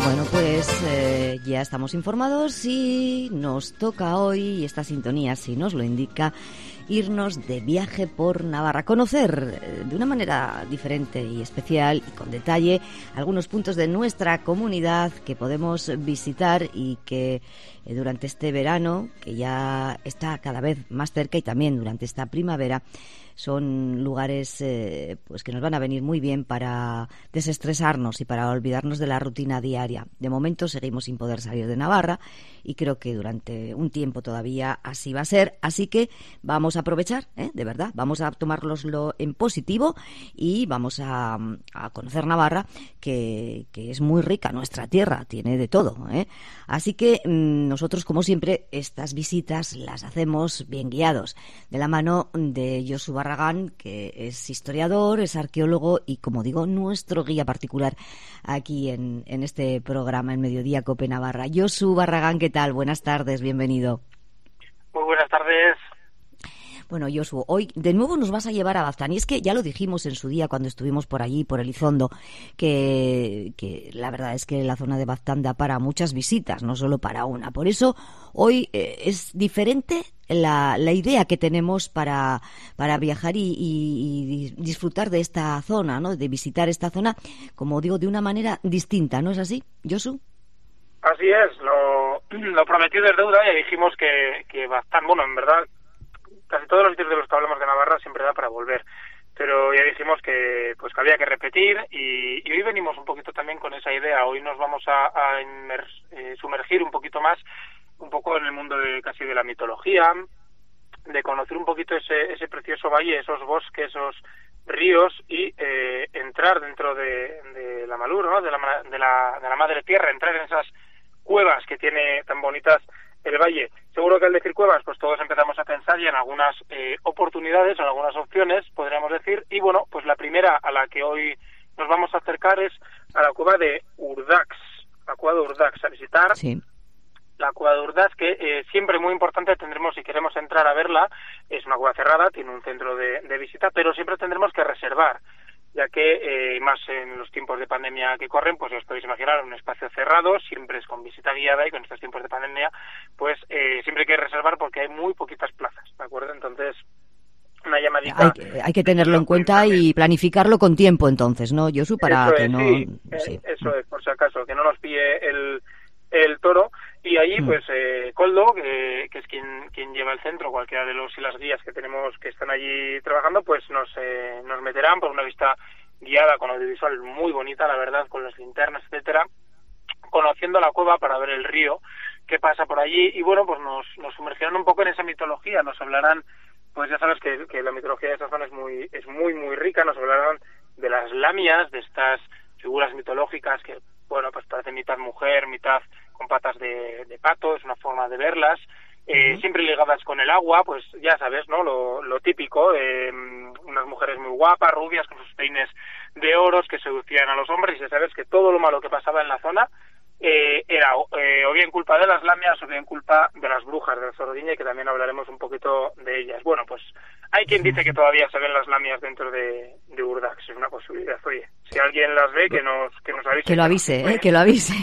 Bueno, pues ya estamos informados y nos toca hoy, y esta sintonía sí nos lo indica, irnos de viaje por Navarra, conocer de una manera diferente y especial y con detalle algunos puntos de nuestra comunidad que podemos visitar y que durante este verano, que ya está cada vez más cerca, y también durante esta primavera, son lugares pues que nos van a venir muy bien para desestresarnos y para olvidarnos de la rutina diaria. De momento seguimos sin poder salir de Navarra y creo que durante un tiempo todavía así va a ser. Así que vamos a aprovechar, de verdad, vamos a tomárnoslo en positivo y vamos a conocer Navarra, que es muy rica, nuestra tierra, tiene de todo. Así que nosotros, como siempre, estas visitas las hacemos bien guiados, de la mano de Josu Barragán, que es historiador, es arqueólogo y, como digo, nuestro guía particular aquí en este programa, en Mediodía Cope Navarra. Josu Barragán, ¿qué tal? Buenas tardes, bienvenido. Muy buenas tardes. Bueno, Josu, hoy de nuevo nos vas a llevar a Baztán. Y es que ya lo dijimos en su día cuando estuvimos por allí, por Elizondo, que la verdad es que la zona de Baztán da para muchas visitas, no solo para una. Por eso hoy es diferente la idea que tenemos para viajar y disfrutar de esta zona, ¿no? De visitar esta zona, como digo, de una manera distinta, ¿no es así, Josu? Así es, lo prometido es deuda. Ya dijimos que Baztán, bueno, en verdad, casi todos los sitios de los que hablamos de Navarra siempre da para volver, pero ya dijimos que había que repetir y hoy venimos un poquito también con esa idea. Hoy nos vamos a sumergir un poquito más, un poco en el mundo casi de la mitología, de conocer un poquito ese precioso valle, esos bosques, esos ríos y entrar dentro de la Malur, ¿no? de la madre tierra, entrar en esas cuevas que tiene tan bonitas el valle. Seguro que al decir cuevas, pues todos empezamos a pensar ya en algunas oportunidades, en algunas opciones, podríamos decir. Y bueno, pues la primera a la que hoy nos vamos a acercar es a la cueva de Urdax, la cueva de Urdax, a visitar. Sí. La cueva de Urdax, que siempre muy importante, tendremos, si queremos entrar a verla, es una cueva cerrada, tiene un centro de visita, pero siempre tendremos que reservar, ya que más en los tiempos de pandemia que corren, pues os podéis imaginar, un espacio cerrado, siempre es con visita guiada, y con estos tiempos de pandemia, pues siempre hay que reservar porque hay muy poquitas plazas, ¿de acuerdo? Entonces, una llamadita... Hay que tenerlo en cuenta y planificarlo con tiempo, entonces, ¿no, Josu? Para eso que es, no... Sí, eso es, por si acaso, que no nos pille el toro. Y allí, pues, Koldo, que es quien lleva el centro, cualquiera de los y las guías que tenemos que están allí trabajando, pues nos meterán por una vista guiada con audiovisual muy bonita, la verdad, con las linternas, etcétera, conociendo la cueva para ver el río que pasa por allí. Y bueno, pues nos sumergirán un poco en esa mitología, nos hablarán, pues ya sabes que la mitología de esta zona es muy rica, nos hablarán de las lamias, de estas figuras mitológicas que, bueno, pues parecen mitad mujer, mitad con patas de pato, es una forma de verlas, siempre ligadas con el agua, pues ya sabes, ¿no? Lo típico, unas mujeres muy guapas, rubias, con sus peines de oros que seducían a los hombres, y ya sabes que todo lo malo que pasaba en la zona era o bien culpa de las lamias o bien culpa de las brujas de la Sordiña, y que también hablaremos un poquito de ellas. Bueno, pues hay quien dice que todavía se ven las lamias dentro de Urdax, es una posibilidad. Oye, si alguien las ve, que nos avise. Que lo avise, que lo avise.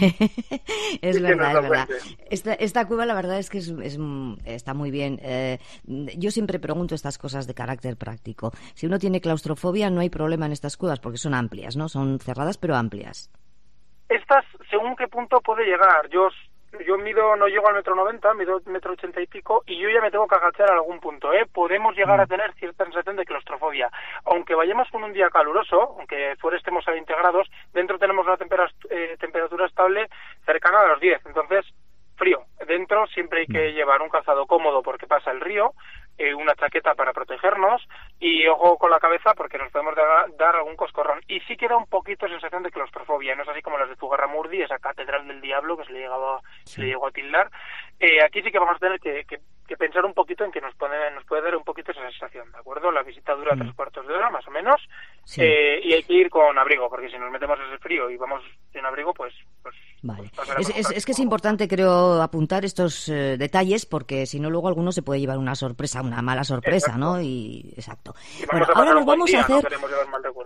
Es verdad. Esta cueva, la verdad es que está muy bien. Yo siempre pregunto estas cosas de carácter práctico. Si uno tiene claustrofobia, no hay problema en estas cuevas porque son amplias, ¿no? Son cerradas pero amplias. Estas, según qué punto puede llegar. Yo mido, no llego al 1,90 m, mido 1,80 m y pico, y yo ya me tengo que agachar a algún punto, Podemos llegar a tener cierta sensación de claustrofobia. Aunque vayamos con un día caluroso, aunque fuera estemos a 20 grados, dentro tenemos una temperatura estable cercana a los 10, entonces frío. Dentro siempre hay que llevar un calzado cómodo porque pasa el río, una chaqueta para protegernos y ojo con la cabeza porque nos podemos dar algún coscorrón. Y sí queda un poquito sensación de claustrofobia, no es así como las de Zugarramurdi, esa catedral del diablo que se le llegó a tildar. Aquí sí que vamos a tener que pensar un poquito en que nos puede dar un poquito esa sensación, ¿de acuerdo? La visita dura 3/4 de hora, más o menos, y hay que ir con abrigo, porque si nos metemos en ese frío y vamos sin abrigo, pues vale. Es que es importante, creo, apuntar estos detalles, porque si no luego alguno se puede llevar una sorpresa, una mala sorpresa, exacto, ¿no? Exacto. Y bueno, ahora nos vamos a hacer... No queremos llevar mal recuerdo.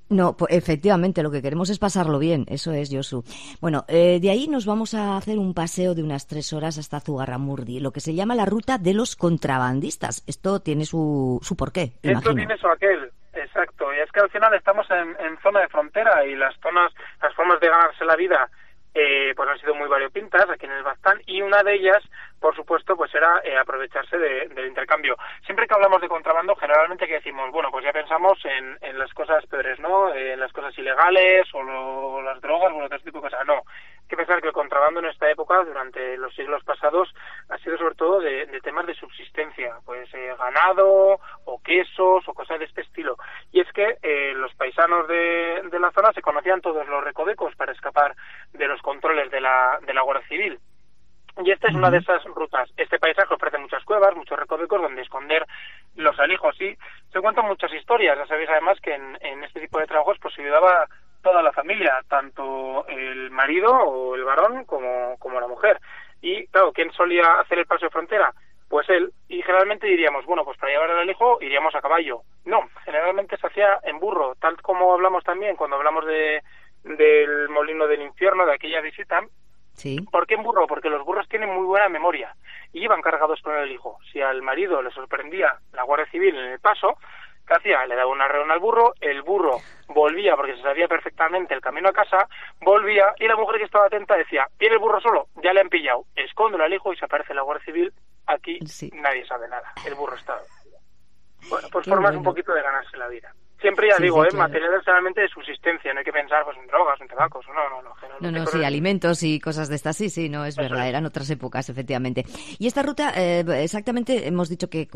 No, pues efectivamente, lo que queremos es pasarlo bien, eso es, Josu. Bueno, de ahí nos vamos a hacer un paseo de unas 3 horas hasta Zugarramurdi, lo que se llama la ruta de los contrabandistas. Esto tiene su porqué, Esto imagino. tiene su aquel, exacto. Y es que al final estamos en zona de frontera y las formas de ganarse la vida pues han sido muy variopintas aquí en el Baztán, y una de ellas, por supuesto, pues era aprovecharse del intercambio. Siempre que hablamos de contrabando, generalmente que decimos, bueno, pues ya pensamos en las cosas peores, ¿no? En las cosas ilegales o las drogas o otro tipo de cosas. No, hay que pensar que el contrabando en esta época, durante los siglos pasados, ha sido sobre todo de temas de subsistencia, pues ganado o quesos o cosas de este estilo. Y es que los paisanos de la zona se conocían todos los recovecos para escapar de los controles de la Guardia Civil. Y esta es una de esas rutas. Este paisaje ofrece muchas cuevas, muchos recovecos donde esconder los alijos, y se cuentan muchas historias. Ya sabéis además que en este tipo de trabajos pues se ayudaba toda la familia, tanto el marido o el varón como la mujer. Y claro, ¿quién solía hacer el paso de frontera? Pues él. Y generalmente diríamos, bueno, pues para llevar el alijo iríamos a caballo. No, generalmente se hacía en burro, tal como hablamos también cuando hablamos del molino del infierno, de aquella visita. Sí. ¿Por qué en burro? Porque los burros tienen muy buena memoria y iban cargados con el hijo. Si al marido le sorprendía la Guardia Civil en el paso, ¿qué hacía? Le daba una reunión al burro, el burro volvía porque se sabía perfectamente el camino a casa, volvía, y la mujer que estaba atenta decía, ¿viene el burro solo? Ya le han pillado. Escóndelo al hijo y se aparece la Guardia Civil. Aquí sí. Nadie sabe nada. El burro está... Bueno, pues formas un poquito de ganarse la vida. Siempre ya digo, claro. Materialmente de subsistencia, no hay que pensar pues en drogas, en tabacos, no. Sí, alimentos y cosas de estas, sí, no, es verdad, eran otras épocas, efectivamente. Y esta ruta, exactamente, hemos dicho que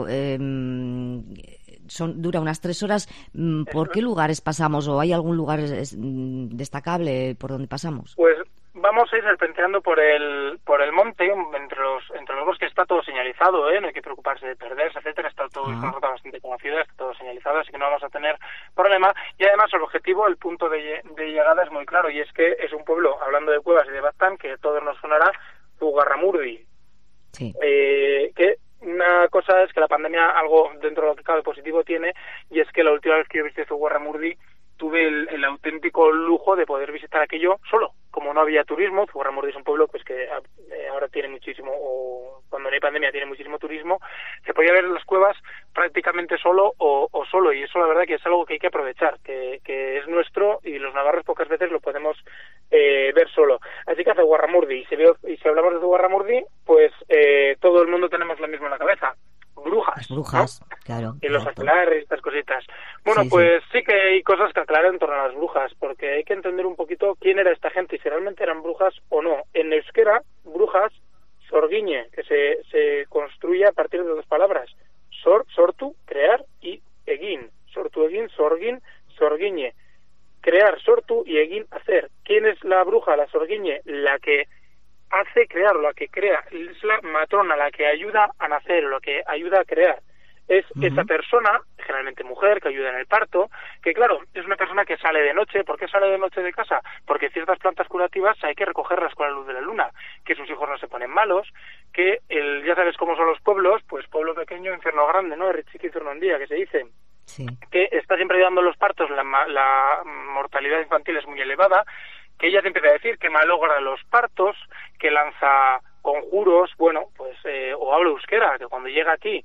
dura unas 3 horas. ¿Por qué lugares pasamos, o hay algún lugar destacable por donde pasamos? Pues vamos a ir serpenteando por el monte, entre los bosques. Está todo señalizado, no hay que preocuparse de perderse, etcétera. Está todo, es una ruta bastante conocida, está todo señalizado, así que no vamos a tener problema. Y además el objetivo, el punto de llegada es muy claro, y es que es un pueblo, hablando de cuevas y de Baztán, que a todos nos sonará, Zugarramurdi. Sí. Que una cosa es que la pandemia algo dentro de lo que cabe positivo tiene, y es que la última vez que yo visité Zugarramurdi tuve el auténtico lujo de poder visitar aquello solo. Como no había turismo, Zugarramurdi es un pueblo pues que ahora tiene muchísimo, o cuando no hay pandemia tiene muchísimo turismo, se podía ver las cuevas prácticamente solo o solo, y eso la verdad que es algo que hay que aprovechar, que es nuestro, y los navarros pocas veces lo podemos ver solo. Así que a Zugarramurdi, y si hablamos de Zugarramurdi, pues todo el mundo tenemos lo mismo en la cabeza. Brujas, ¿no? Claro. Y los aclares y estas cositas. Bueno, pues sí que hay cosas que aclarar en torno a las brujas, porque hay que entender un poquito quién era esta gente y si realmente eran brujas o no. En euskera, brujas, sorguiñe, que se construye a partir de 2 palabras. Sortu, crear, y egin. Sortu, egin, sorgin, sorguiñe. Crear, sortu, y egin, hacer. ¿Quién es la bruja, la sorguiñe? La que hace crear, la que crea, es la matrona, la que ayuda a nacer, la que ayuda a crear. Es esa persona, generalmente mujer, que ayuda en el parto, que claro, es una persona que sale de noche. ¿Por qué sale de noche de casa? Porque ciertas plantas curativas hay que recogerlas con la luz de la luna, que sus hijos no se ponen malos, que ya sabes cómo son los pueblos, pues pueblo pequeño, infierno grande, ¿no? Richiqui infierno un día, que se dice. Sí. Que está siempre ayudando en los partos, la mortalidad infantil es muy elevada, que ella te empieza a decir que malogra los partos, que lanza conjuros, bueno, pues, o habla euskera, que cuando llega aquí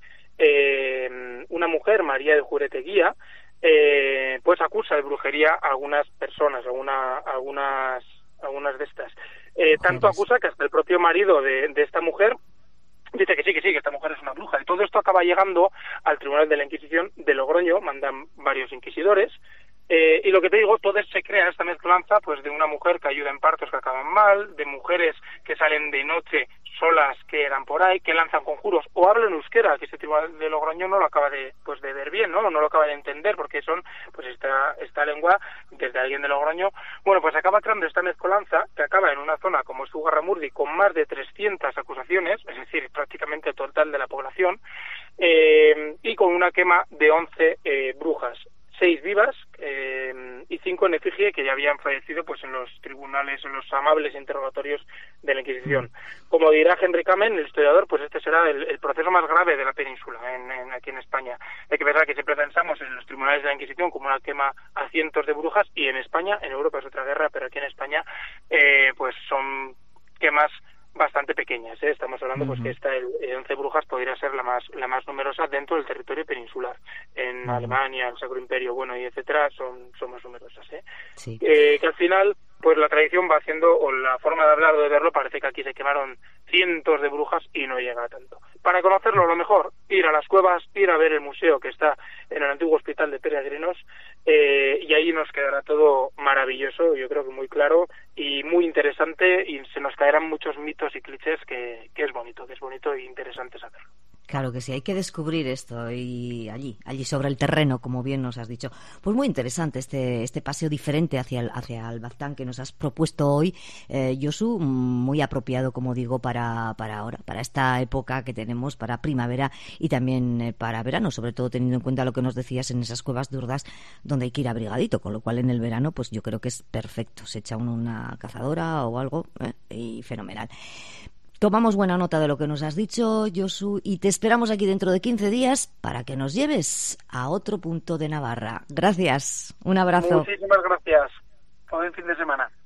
una mujer, María de Jureteguía, pues acusa de brujería a algunas personas, algunas de estas. Tanto acusa que hasta el propio marido de esta mujer dice que sí, que esta mujer es una bruja. Y todo esto acaba llegando al Tribunal de la Inquisición de Logroño, mandan varios inquisidores. Y lo que te digo, todo se crea esta mezclanza pues de una mujer que ayuda en partos que acaban mal, de mujeres que salen de noche solas que eran por ahí, que lanzan conjuros o hablan euskera, que este tribunal de Logroño no lo acaba de ver bien, no lo acaba de entender, porque son pues esta lengua desde alguien de Logroño. Bueno, pues acaba creando esta mezcolanza que acaba en una zona como es Zugarramurdi con más de 300 acusaciones, es decir, prácticamente total de la población, y con una quema de 11 brujas. 6 vivas y 5 en efigie que ya habían fallecido pues en los tribunales, en los amables interrogatorios de la Inquisición. Como dirá Henry Kamen, el historiador, pues este será el proceso más grave de la península aquí en España. Hay que pensar que siempre pensamos en los tribunales de la Inquisición como una quema a cientos de brujas, y en España, en Europa es otra guerra, pero aquí en España pues son quemas bastante pequeñas, ¿eh? Estamos hablando pues que esta el 11 brujas podría ser la más numerosa dentro del territorio peninsular. En Alemania, el Sacro Imperio, bueno, y etcétera, son más numerosas, ¿eh? Sí. Que al final pues la tradición va haciendo, o la forma de hablar o de verlo, parece que aquí se quemaron cientos de brujas y no llega a tanto. Para conocerlo, lo mejor, ir a las cuevas, ir a ver el museo que está en el antiguo hospital de peregrinos, y ahí nos quedará todo maravilloso, yo creo que muy claro y muy interesante, y se nos caerán muchos mitos y clichés que es bonito e interesante saberlo. Claro que sí, hay que descubrir esto y allí sobre el terreno, como bien nos has dicho. Pues muy interesante este paseo diferente hacia el Baztán que nos has propuesto hoy, Josu, muy apropiado, como digo, para ahora, para esta época que tenemos, para primavera y también para verano, sobre todo teniendo en cuenta lo que nos decías en esas cuevas de Urdas, donde hay que ir abrigadito, con lo cual en el verano pues yo creo que es perfecto, se echa uno una cazadora o algo, y fenomenal. Tomamos buena nota de lo que nos has dicho, Josu, y te esperamos aquí dentro de 15 días para que nos lleves a otro punto de Navarra. Gracias, un abrazo. Muchísimas gracias. Buen fin de semana.